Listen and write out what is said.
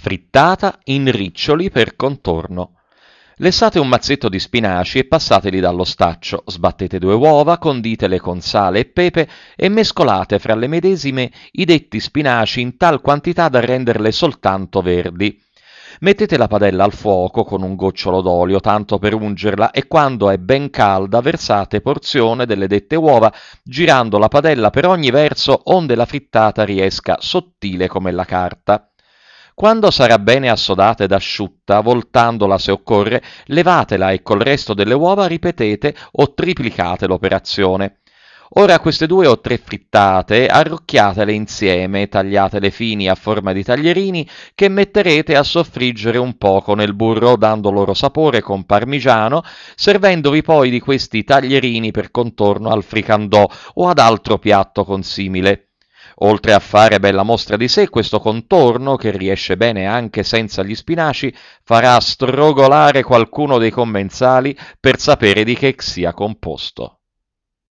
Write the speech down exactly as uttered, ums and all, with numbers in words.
Frittata in riccioli per contorno. Lessate un mazzetto di spinaci e passateli dallo staccio, sbattete due uova, conditele con sale e pepe e mescolate fra le medesime i detti spinaci in tal quantità da renderle soltanto verdi. Mettete la padella al fuoco con un gocciolo d'olio, tanto per ungerla, e quando è ben calda versate porzione delle dette uova, girando la padella per ogni verso onde la frittata riesca sottile come la carta. Quando sarà bene assodata ed asciutta, voltandola se occorre, levatela e col resto delle uova ripetete o triplicate l'operazione. Ora queste due o tre frittate arrocchiatele insieme, tagliatele fini a forma di taglierini che metterete a soffriggere un poco nel burro, dando loro sapore con parmigiano, servendovi poi di questi taglierini per contorno al fricandò o ad altro piatto consimile. Oltre a fare bella mostra di sé, questo contorno, che riesce bene anche senza gli spinaci, farà strogolare qualcuno dei commensali per sapere di che sia composto.